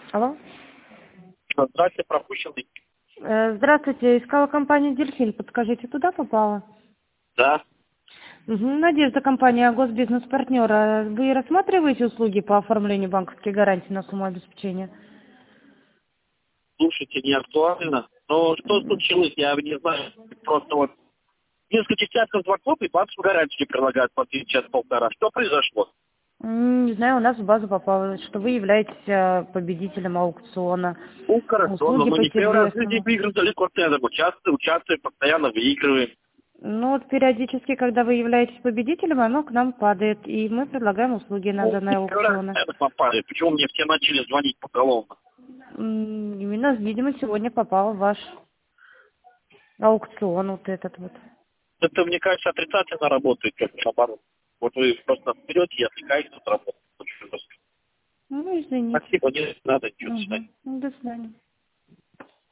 Алло. Здравствуйте, пропущенный. Здравствуйте, искала компанию «Дельфин». Подскажите, туда попала? Да. Надежда, компания «Госбизнес-партнер». Вы рассматриваете услуги по оформлению банковских гарантий на сумму обеспечения? Слушайте, не актуально. Но что случилось, я не знаю. Просто вот несколько десятков звонков и банковскую гарантию предлагают по час-полтора. Что произошло? Не знаю, у нас в базу попало, что вы являетесь победителем аукциона. Ну, хорошо, но Услуги мы по не первый раз в жизни сервисному. выиграли квартиру. Участвуем, постоянно выигрываем. Ну вот периодически, когда вы являетесь победителем, оно к нам падает, и мы предлагаем услуги на Ну, данные не первый раз, аукционы. наверное, попали. Почему мне все начали звонить поголовно? Именно, видимо, сегодня попал в ваш аукцион вот этот вот. Это, мне кажется, отрицательно работает, как наоборот. Вот вы просто вперед и отвлекаетесь от работы. Очень жестко. Ну, извините. Спасибо, не надо ничего. До свидания. До свидания.